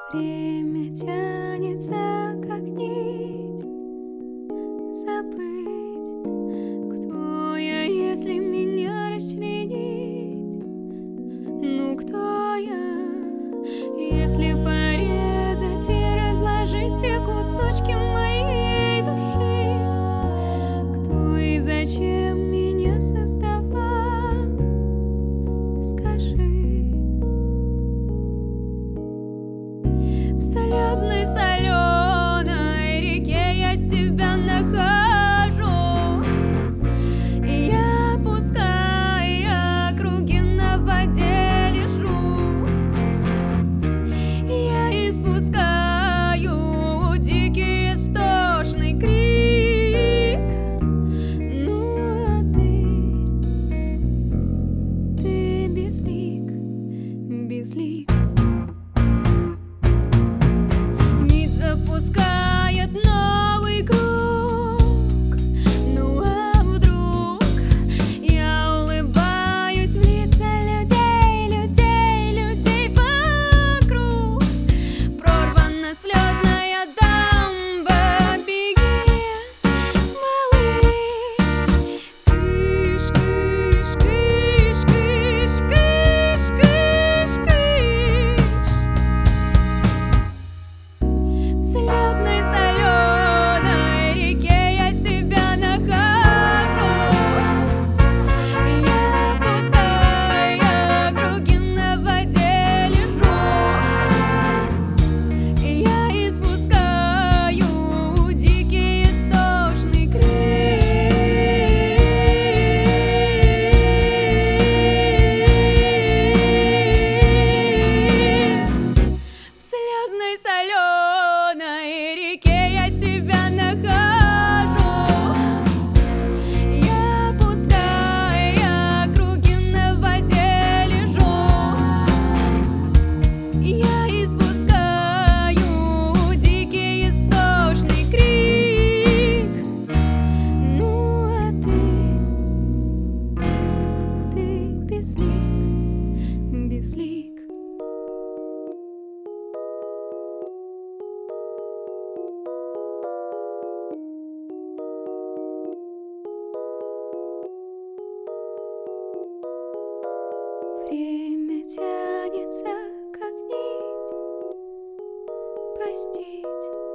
Время тянется, как нить. Забыть, кто я, если меня расчленить? Ну, кто я, если порезать и разложить все кусочки моей души? Кто и зачем меня создавал? Скажи. В слезной соленой реке я себя нахожу, и я, пуская круги на воде, лежу. Я испускаю дикий истошный крик. Ну а ты безлик, безлик. Запускает новый круг. Ну а вдруг я улыбаюсь в лица людей, людей, людей вокруг? Прорвана слезная дамба, беги, малыш. Кыш, кыш, кыш, кыш, кыш, кыш, кыш. В слезной соленой реке я себя нахожу, я, пуская круги на воде, лежу. Я испускаю дикий истошный крик. В слезной соленой реке я себя нахожу, я, пуская круги на воде, лежу. Я испускаю дикий истошный крик. Ну а ты безлик, безлик. Время тянется, как нить. Простить.